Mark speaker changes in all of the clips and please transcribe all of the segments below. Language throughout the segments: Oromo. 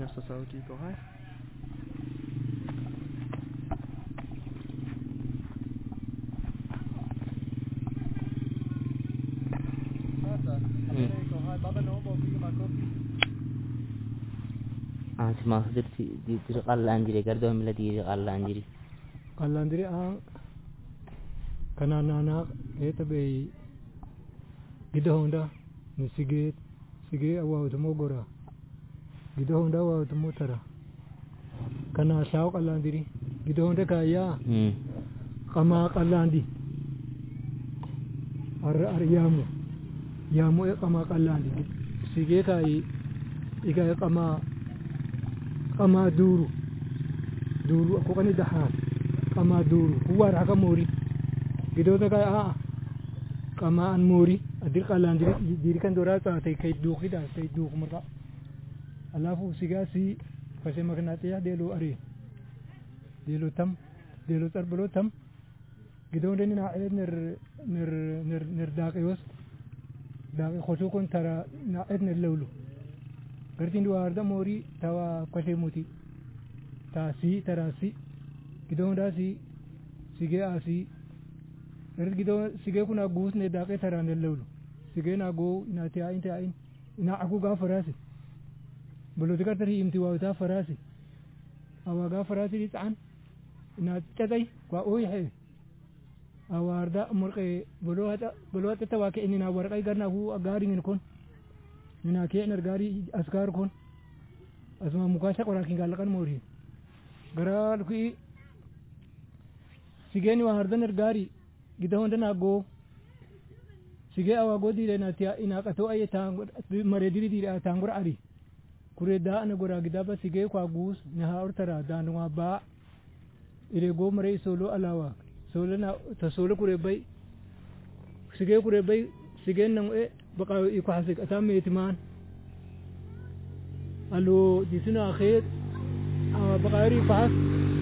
Speaker 1: نفس صوتي كوهاي
Speaker 2: ما صدرت دي قال أنجري قردهم ولا دي قال أنجري
Speaker 3: قال أنجري كان أنا تبي كده هوندا نسيجيت سيجي أو تموجرا كده هوندا أو تموترا كان شاو قال أنجري كده هوندا كايا كما قال أنجري يامو كما قال أنجري سيجي كاي إيجا كما دورو أكو كني دحان كما دورو هو راك موري كده هوندا كايا كما أن موري أدير قالان دير كان دورا تاي كي دوخي دا تاي دوخ مرا الله فو سيغاسي فسي مغناطيا ديلو أري ديلو تم ديلو تربلو تم كده هوندا نينا نر داقي وس داقي خشو كون ترى ناعد نلولو قرتين دواردا موري توا كشي موتي تاسي تراسي كده هوندا سيغي آسي Erga gitu sige kuna gus ne dake tarane lulu sige na go ina tain ina aku ga farasi bulu tikar tari imti wa ta farasi awa ga farasi di tan ina tadai kwa oy he awarda murqe bulu hata tawake inina warqai garna hu agari ngin kon ina ke ener gari askar kon asma mukasha qora kingal kan mori garal ku sige ni warda ner gari gida honda na go sige awa go dire na tiya ina kato ayi tangur mare diri tangur ari kure da ana gora gida ba sige kwa gus na haurtara da nwa ba ire go mare solo alawa solo na ta solo kure bai sige nan baka iko hasik ata me itiman alo disina khair baka ri fas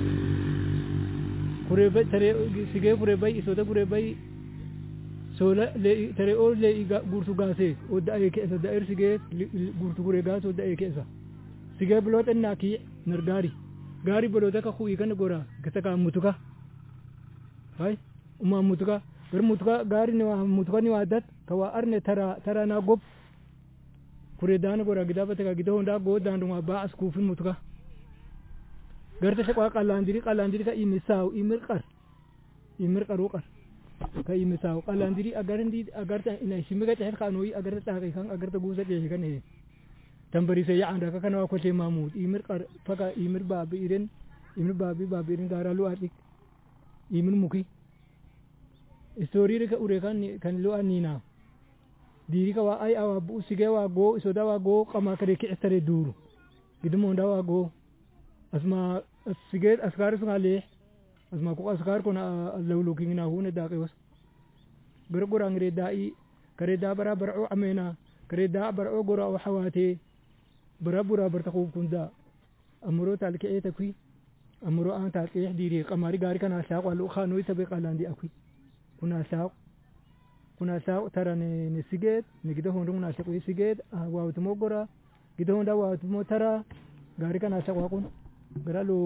Speaker 3: kure bai tare sige kure bai isoda kure bai sola le tare o le iga gurtu gase o da yake esa da sige gurtu kure gase o da yake esa sige blot na ki nargari gari bolo da ka khu ikan gora gata ka mutuka hai umma mutuka gar mutuka gari ne wa mutuka ni wadat ka wa arne tara na gob kure dan gora gida bata ka gida honda go dan duma ba askufin mutuka garta ta kwa qalandiri ka imisau imirqar uqar ka imisau qalandiri agarta ina shimiga ta kanoyi agarta kai kan agarta gusa ke kan ne tambari sai ya anda ka kana ko ce mamud imirqar faka imir babi irin garalu atik imir muki story ka ure kan lo anina diri ka wa ai awa bu sige wa go isoda wa go kama kare ke estare duru gidumo ndawa go asma siget askar sungale asma ko askar ko na lawlo kingina hune daqe was gurgurang re dai kare da bara bar'u amena kare da bar'u gura wa hawate barabura bartaqu kunda amro talke eta kui amro an talke diri qamari gari kana shaq walu khanu tabi qalandi akui kuna shaq tara ne siget ne gido hondo na shaq siget wa utmo gura gido honda wa utmo tara gari kana shaq wa kun garalu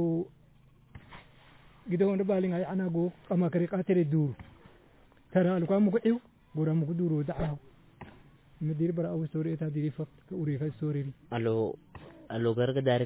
Speaker 3: gido honda baling ay anago kama kare qatere dur tara alko mu ku gura mu duro da'aw medir bara aw story eta diri fak ka uri ka story
Speaker 2: allo garga dari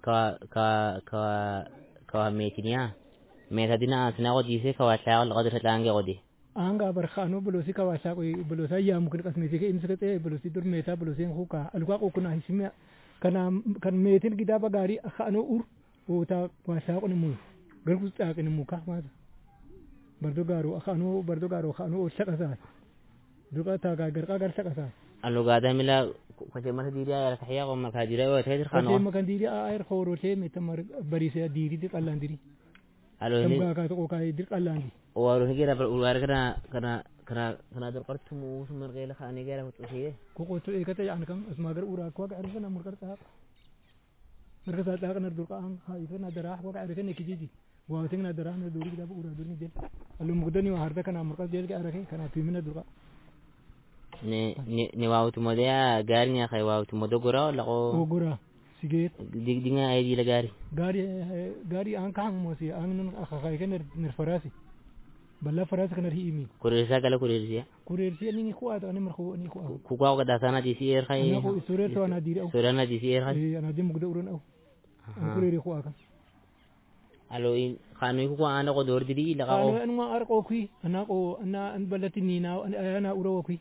Speaker 2: ka metinya meta dina asna godi se ka wasa al qadra tange godi
Speaker 3: anga bar khano bolosi ka wasa ko bolosa ya mu kan kasmeti ke imsakate bolosi dur meta bolosi huka alko ko kuna hisima kan metin gidaba gari khano ur وتا واشاق نمو غرغس تاق نمو كما بردو غارو خانو شقسا دوقا تا غرقا غر شقسا
Speaker 2: الو غادا ملا كوجه ما ديري يا تحيا وما كاديري وتهجر خانو
Speaker 3: ما كان ديري اير خورو تي متمر بريسه ديري دي قلان ديري الو هي كا تو كاي دي قلان دي
Speaker 2: وارو هيغرا وار كنا در قرت مو سمر غيل خاني غير وتشيه
Speaker 3: كوكو تو ايكتا يعني كم اسما غير اورا كو عرفنا مركرتا مركز هذا كنا ندرك عن هاي كنا دراح وقع عرفنا كجيجي واتينا دراح ندوري كده بقول دوري ديل اللي مقدني وهردا كنا مركز ديل كأركين كنا في منا درك
Speaker 2: ني واو تموديا غارني أخي واو تمودو غورا لقو
Speaker 3: غورا sigeet
Speaker 2: di nga ay di la gari
Speaker 3: gari an kan mo si an nun akakay kan nirfarasi balla farasi kan hiimi
Speaker 2: kuresa kala kuresa
Speaker 3: kurersi ni ko ato ani marko ni ko
Speaker 2: ku ko da sana di sir khay
Speaker 3: ana ko isure to ana diri
Speaker 2: surana di sir khay
Speaker 3: ana dim gudda urun an kureri ko aka
Speaker 2: alo in khanu ko ana ko dor diri la
Speaker 3: ano
Speaker 2: ko
Speaker 3: an ma ar ko kui ana an balati ni na ana uro kui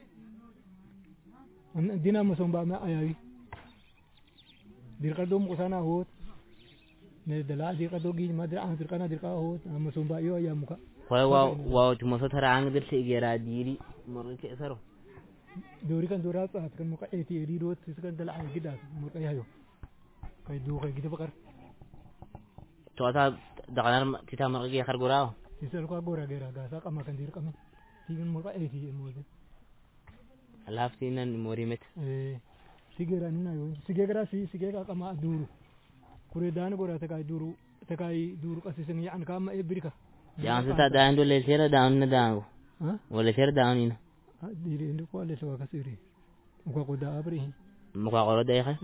Speaker 3: an dina mo somba ma ayawi dir ka dum ko sana hot ne dala dir ka dogi ma dir an dir kana dir ka hot mo somba yo ya muka
Speaker 2: wa tuma so tara ang dir se gera diri mo ke saro
Speaker 3: dori kan dora ta kan muka eti ri ro tis kan dala ay gida mo kay hayo kay du kay gida bakar
Speaker 2: to ata dakanar kita mo ke khar gurao
Speaker 3: tisal ko gora gera ga sa kama kan dir kami tingin mo ka eti mo de
Speaker 2: alaftinan morimet
Speaker 3: sigera nina yo sigera sigera kama duru kure dan gora ta kay duru kasi sen yan kama e birka
Speaker 2: yang ta dan do le sera down na dango
Speaker 3: ha
Speaker 2: wala sera down ina
Speaker 3: diri ndu ko le so kasiri ko da abri
Speaker 2: mo ko da ya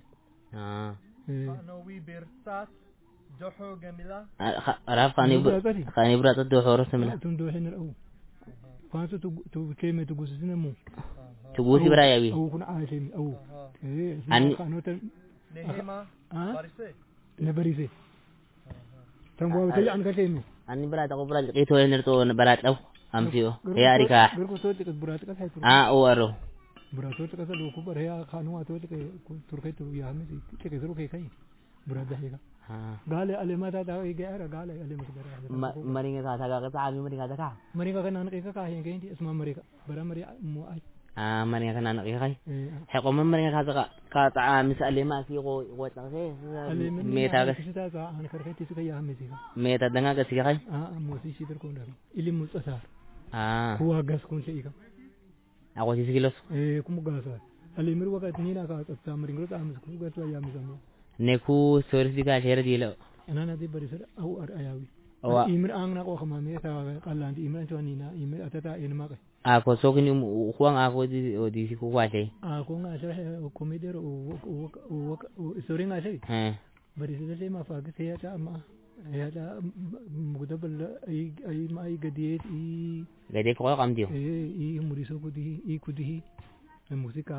Speaker 1: no wi birtat doho gamila
Speaker 2: araf khani brata do horo samla
Speaker 3: tun do hen au fanso tu keme tu gusina mu
Speaker 2: tu gusi braya wi
Speaker 3: au kuna aisem au
Speaker 2: an
Speaker 3: kanotan
Speaker 1: nehema barise
Speaker 3: ne barise tambo te an ka teme
Speaker 2: an brata ko brata ito ener to barat daw amsio ya arika
Speaker 3: gurko to te burat ka sai
Speaker 2: o aro
Speaker 3: burat to ka sa lo ku bare ya khanu ato te turkai tu ya me te ke zuru ke kai burat da hega gale ale mata da ge ara gale ale mata
Speaker 2: maringa sa ga ta ami maringa da ka
Speaker 3: maringa kan anak ka yang ke isma marika bara mari mu ai
Speaker 2: maringa kan anak kai he ko maringa ka ta ami sa ale ma si ko ta se meta ga
Speaker 3: sita ka an kar kai tisu ya me sika
Speaker 2: meta danga ga si kai
Speaker 3: mo si sidar ko ndar ili mu tsasa kuwa gas kun sai ka
Speaker 2: ako si kilos
Speaker 3: kuma gasa ale mir waka ni na ka ta maringa ta amis ku ga to ya mi zamu
Speaker 2: neku soris diga share dilo
Speaker 3: ana di bari sar au ar ayawi imir ang na ko khama me ta kallan di imir to ni na imir atata en ma ka
Speaker 2: ko so kini huang ako di si ku wa sai
Speaker 3: ko nga sa ko me der o sori nga sai bari sar ma fa ga sai ta ma ya ta mugdabal ai ma ai gade
Speaker 2: ko kam dio
Speaker 3: muri so ko di ku di musika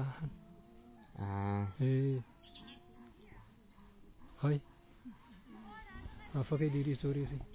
Speaker 3: Hai. Apa ke diri story sih?